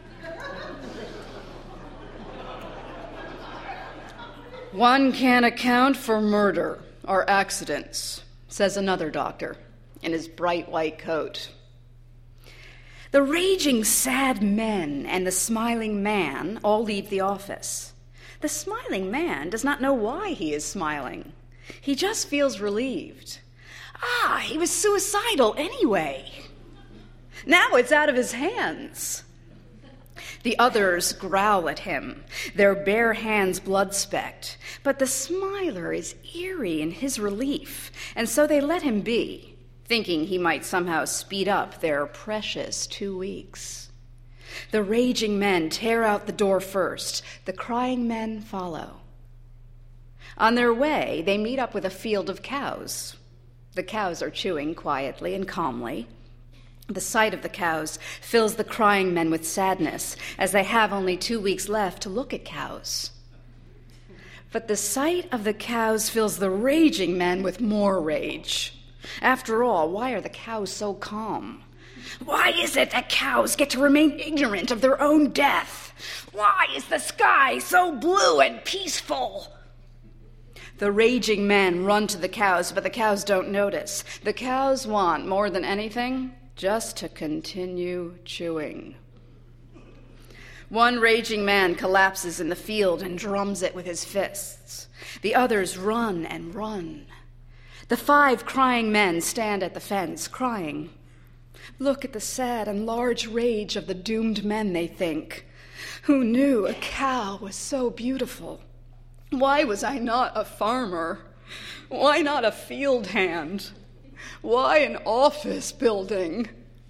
One can't account for murder or accidents, says another doctor in his bright white coat. The raging sad men and the smiling man all leave the office. The smiling man does not know why he is smiling. He just feels relieved. He was suicidal anyway. Now it's out of his hands. The others growl at him, their bare hands blood-specked. But the smiler is eerie in his relief, and so they let him be, thinking he might somehow speed up their precious 2 weeks. The raging men tear out the door first. The crying men follow. On their way, they meet up with a field of cows. The cows are chewing quietly and calmly. The sight of the cows fills the crying men with sadness, as they have only 2 weeks left to look at cows. But the sight of the cows fills the raging men with more rage. After all, why are the cows so calm? Why is it that cows get to remain ignorant of their own death? Why is the sky so blue and peaceful? The raging men run to the cows, but the cows don't notice. The cows want, more than anything, just to continue chewing. One raging man collapses in the field and drums it with his fists. The others run and run. The 5 crying men stand at the fence, crying. Look at the sad and large rage of the doomed men, they think. Who knew a cow was so beautiful? Why was I not a farmer? Why not a field hand? Why an office building?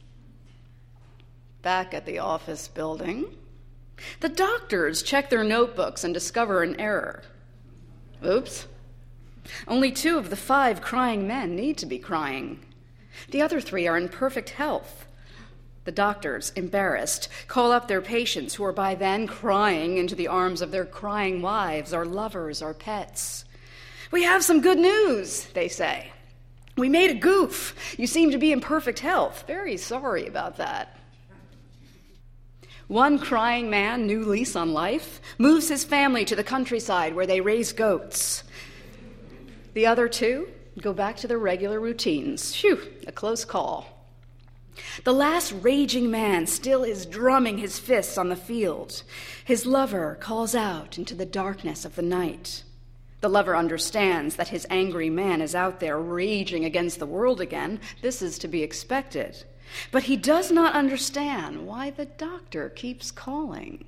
Back at the office building, the doctors check their notebooks and discover an error. Oops. Only 2 of the 5 crying men need to be crying. The other 3 are in perfect health. The doctors, embarrassed, call up their patients who are by then crying into the arms of their crying wives or lovers or pets. We have some good news, they say. We made a goof. You seem to be in perfect health. Very sorry about that. One crying man, new lease on life, moves his family to the countryside where they raise goats. The other 2 go back to their regular routines. Phew, a close call. The last raging man still is drumming his fists on the field. His lover calls out into the darkness of the night. The lover understands that his angry man is out there raging against the world again. This is to be expected. But he does not understand why the doctor keeps calling.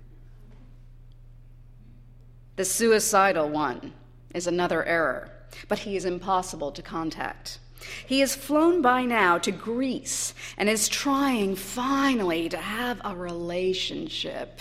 The suicidal one is another error, but he is impossible to contact. He has flown by now to Greece and is trying finally to have a relationship.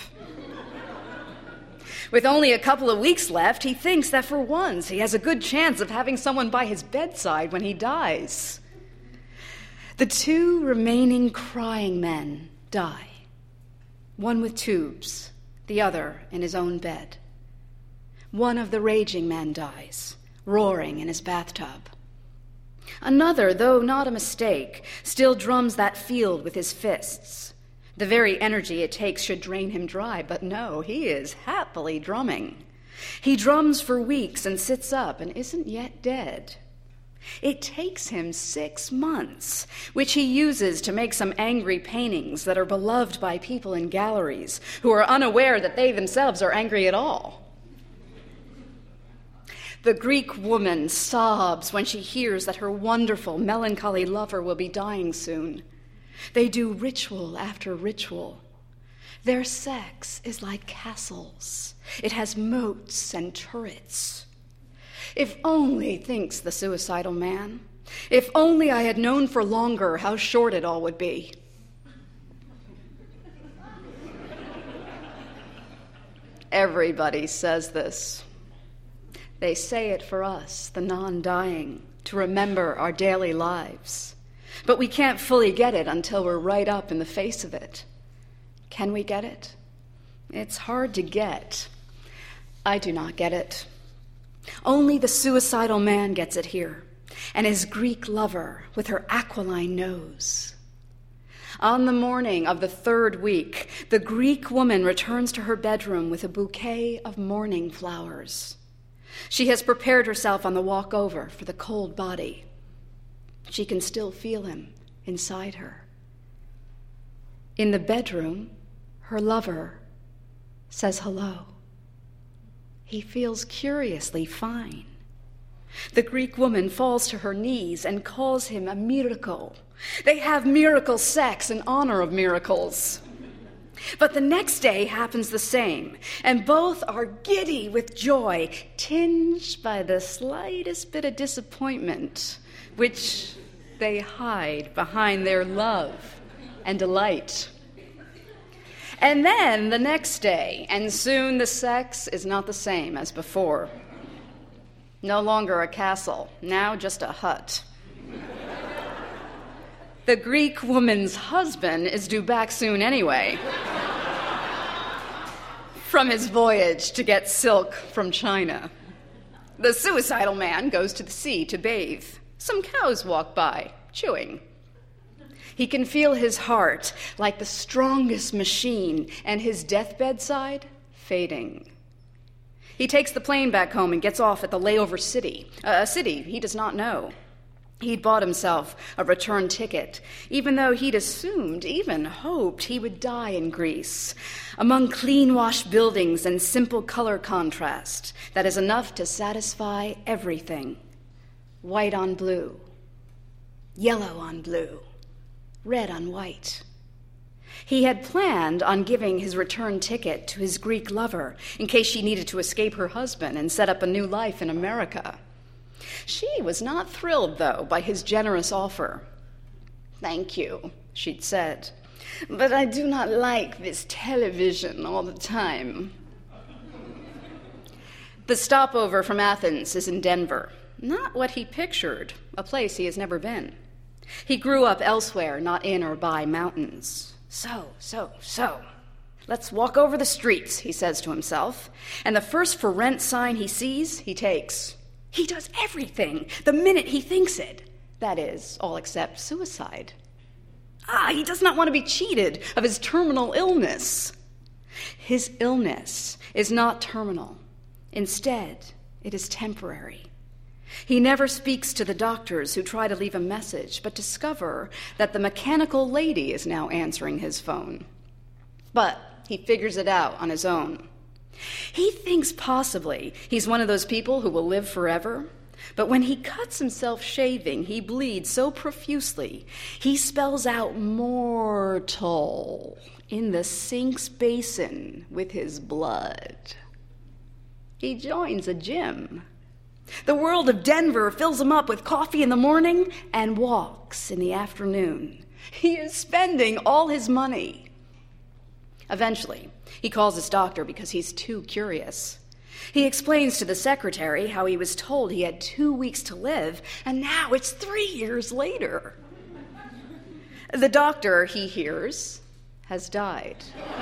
With only a couple of weeks left, he thinks that for once he has a good chance of having someone by his bedside when he dies. The 2 remaining crying men die, one with tubes, the other in his own bed. One of the raging men dies, roaring in his bathtub. Another, though not a mistake, still drums that field with his fists. The very energy it takes should drain him dry, but no, he is happily drumming. He drums for weeks and sits up and isn't yet dead. It takes him 6 months, which he uses to make some angry paintings that are beloved by people in galleries who are unaware that they themselves are angry at all. The Greek woman sobs when she hears that her wonderful, melancholy lover will be dying soon. They do ritual after ritual. Their sex is like castles. It has moats and turrets. If only, thinks the suicidal man, if only I had known for longer how short it all would be. Everybody says this. They say it for us, the non-dying, to remember our daily lives. But we can't fully get it until we're right up in the face of it. Can we get it? It's hard to get. I do not get it. Only the suicidal man gets it here, and his Greek lover with her aquiline nose. On the morning of the 3rd week, the Greek woman returns to her bedroom with a bouquet of morning flowers. She has prepared herself on the walk over for the cold body. She can still feel him inside her. In the bedroom, her lover says hello. He feels curiously fine. The Greek woman falls to her knees and calls him a miracle. They have miracle sex in honor of miracles. But the next day happens the same, and both are giddy with joy, tinged by the slightest bit of disappointment, which they hide behind their love and delight. And then the next day, and soon the sex is not the same as before. No longer a castle, now just a hut. The Greek woman's husband is due back soon anyway, from his voyage to get silk from China. The suicidal man goes to the sea to bathe. Some cows walk by, chewing. He can feel his heart like the strongest machine and his deathbed side fading. He takes the plane back home and gets off at the layover city, a city he does not know. He'd bought himself a return ticket, even though he'd assumed, even hoped, he would die in Greece, among clean-washed buildings and simple color contrast that is enough to satisfy everything. White on blue, yellow on blue, red on white. He had planned on giving his return ticket to his Greek lover in case she needed to escape her husband and set up a new life in America. She was not thrilled, though, by his generous offer. "Thank you," she'd said, "but I do not like this television all the time." The stopover from Athens is in Denver. Not what he pictured, a place he has never been. He grew up elsewhere, not in or by mountains. So. Let's walk over the streets, he says to himself, and the first for rent sign he sees, he takes. He does everything the minute he thinks it. That is, all except suicide. He does not want to be cheated of his terminal illness. His illness is not terminal. Instead, it is temporary. He never speaks to the doctors who try to leave a message, but discover that the mechanical lady is now answering his phone. But he figures it out on his own. He thinks possibly he's one of those people who will live forever, but when he cuts himself shaving, he bleeds so profusely, he spells out mortal in the sink's basin with his blood. He joins a gym. The world of Denver fills him up with coffee in the morning and walks in the afternoon. He is spending all his money. Eventually, he calls his doctor because he's too curious. He explains to the secretary how he was told he had 2 weeks to live, and now it's 3 years later. The doctor, he hears, has died.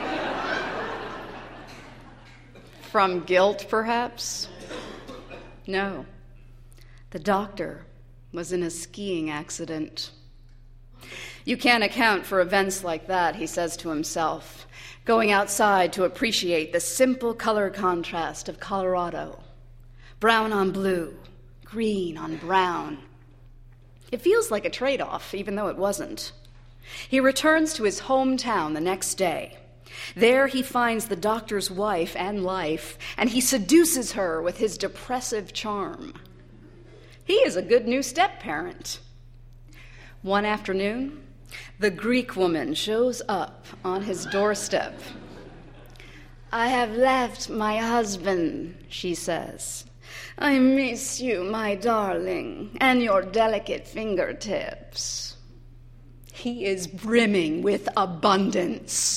From guilt, perhaps? No. The doctor was in a skiing accident. You can't account for events like that, he says to himself, going outside to appreciate the simple color contrast of Colorado. Brown on blue, green on brown. It feels like a trade-off, even though it wasn't. He returns to his hometown the next day. There he finds the doctor's wife and life, and he seduces her with his depressive charm. He is a good new step-parent. One afternoon, the Greek woman shows up on his doorstep. "I have left my husband," she says. "I miss you, my darling, and your delicate fingertips." He is brimming with abundance.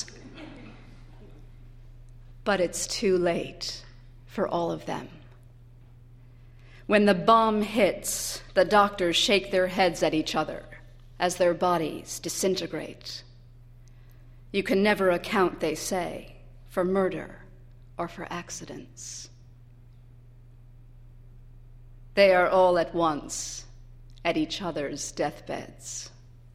But it's too late for all of them. When the bomb hits, the doctors shake their heads at each other as their bodies disintegrate. You can never account, they say, for murder or for accidents. They are all at once at each other's deathbeds.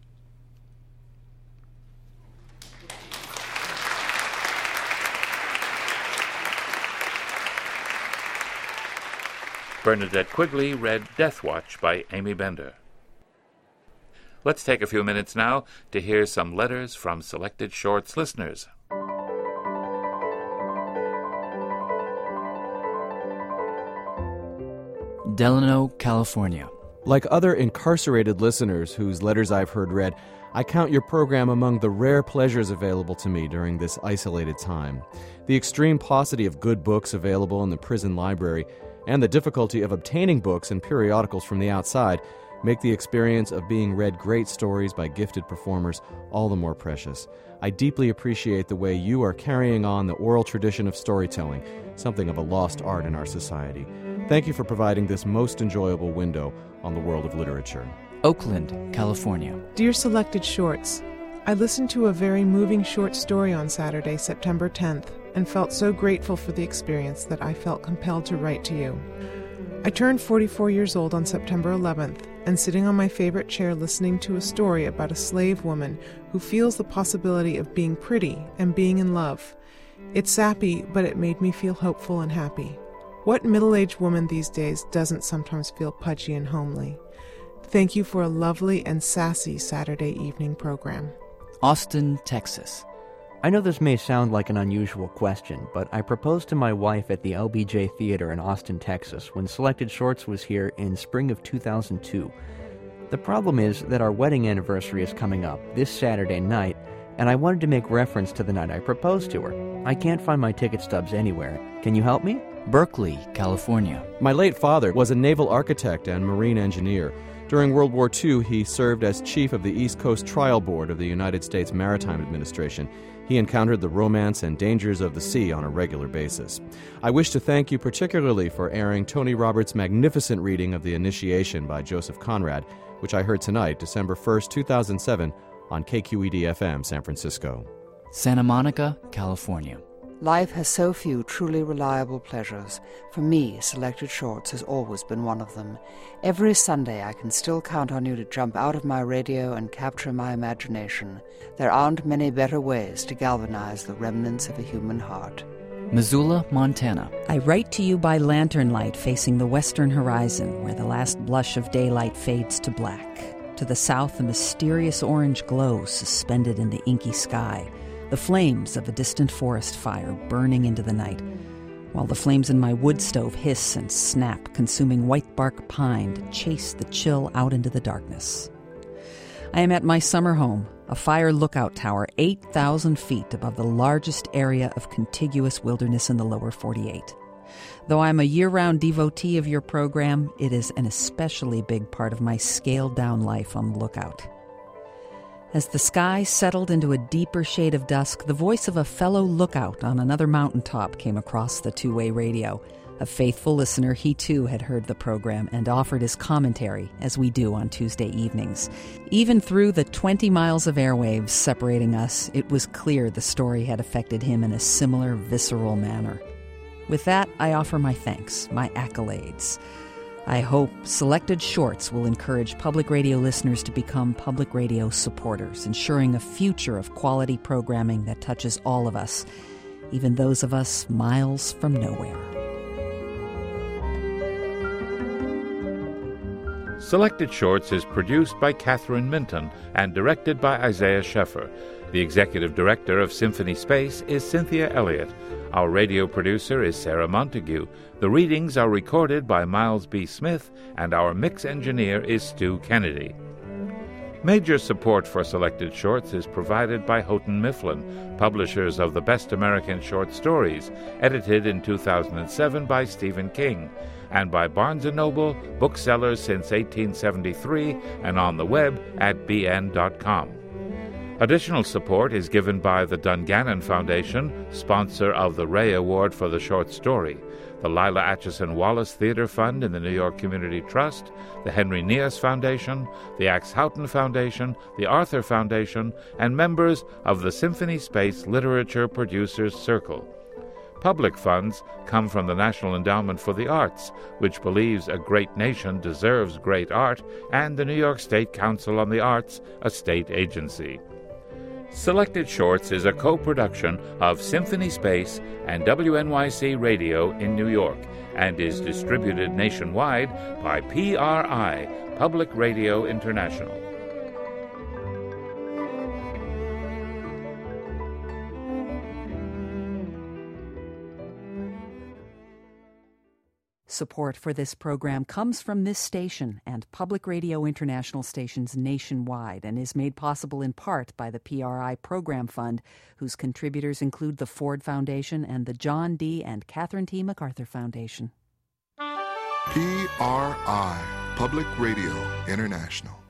Bernadette Quigley read Death Watch by Amy Bender. Let's take a few minutes now to hear some letters from Selected Shorts listeners. Delano, California. Like other incarcerated listeners whose letters I've heard read, I count your program among the rare pleasures available to me during this isolated time. The extreme paucity of good books available in the prison library and the difficulty of obtaining books and periodicals from the outside make the experience of being read great stories by gifted performers all the more precious. I deeply appreciate the way you are carrying on the oral tradition of storytelling, something of a lost art in our society. Thank you for providing this most enjoyable window on the world of literature. Oakland, California. Dear Selected Shorts, I listened to a very moving short story on Saturday, September 10th, and felt so grateful for the experience that I felt compelled to write to you. I turned 44 years old on September 11th, and sitting on my favorite chair listening to a story about a slave woman who feels the possibility of being pretty and being in love. It's sappy, but it made me feel hopeful and happy. What middle-aged woman these days doesn't sometimes feel pudgy and homely? Thank you for a lovely and sassy Saturday evening program. Austin, Texas. I know this may sound like an unusual question, but I proposed to my wife at the LBJ Theater in Austin, Texas, when Selected Shorts was here in spring of 2002. The problem is that our wedding anniversary is coming up this Saturday night, and I wanted to make reference to the night I proposed to her. I can't find my ticket stubs anywhere. Can you help me? Berkeley, California. My late father was a naval architect and marine engineer. During World War II, he served as chief of the East Coast Trial Board of the United States Maritime Administration. He encountered the romance and dangers of the sea on a regular basis. I wish to thank you particularly for airing Tony Roberts' magnificent reading of The Initiation by Joseph Conrad, which I heard tonight, December 1st, 2007, on KQED-FM San Francisco. Santa Monica, California. Life has so few truly reliable pleasures. For me, Selected Shorts has always been one of them. Every Sunday I can still count on you to jump out of my radio and capture my imagination. There aren't many better ways to galvanize the remnants of a human heart. Missoula, Montana. I write to you by lantern light facing the western horizon, where the last blush of daylight fades to black. To the south, a mysterious orange glow suspended in the inky sky, the flames of a distant forest fire burning into the night, while the flames in my wood stove hiss and snap, consuming white bark pine to chase the chill out into the darkness. I am at my summer home, a fire lookout tower 8,000 feet above the largest area of contiguous wilderness in the lower 48. Though I am a year-round devotee of your program, it is an especially big part of my scaled-down life on the lookout. As the sky settled into a deeper shade of dusk, the voice of a fellow lookout on another mountaintop came across the two-way radio. A faithful listener, he too had heard the program and offered his commentary, as we do on Tuesday evenings. Even through the 20 miles of airwaves separating us, it was clear the story had affected him in a similar visceral manner. With that, I offer my thanks, my accolades. I hope Selected Shorts will encourage public radio listeners to become public radio supporters, ensuring a future of quality programming that touches all of us, even those of us miles from nowhere. Selected Shorts is produced by Catherine Minton and directed by Isaiah Sheffer. The executive director of Symphony Space is Cynthia Elliott. Our radio producer is Sarah Montague. The readings are recorded by Miles B. Smith, and our mix engineer is Stu Kennedy. Major support for Selected Shorts is provided by Houghton Mifflin, publishers of the Best American Short Stories, edited in 2007 by Stephen King, and by Barnes & Noble, booksellers since 1873, and on the web at bn.com. Additional support is given by the Dungannon Foundation, sponsor of the Ray Award for the Short Story, the Lila Atchison Wallace Theater Fund in the New York Community Trust, the Henry Nias Foundation, the Axe Houghton Foundation, the Arthur Foundation, and members of the Symphony Space Literature Producers Circle. Public funds come from the National Endowment for the Arts, which believes a great nation deserves great art, and the New York State Council on the Arts, a state agency. Selected Shorts is a co-production of Symphony Space and WNYC Radio in New York and is distributed nationwide by PRI, Public Radio International. Support for this program comes from this station and Public Radio International stations nationwide and is made possible in part by the PRI Program Fund, whose contributors include the Ford Foundation and the John D. and Catherine T. MacArthur Foundation. PRI, Public Radio International.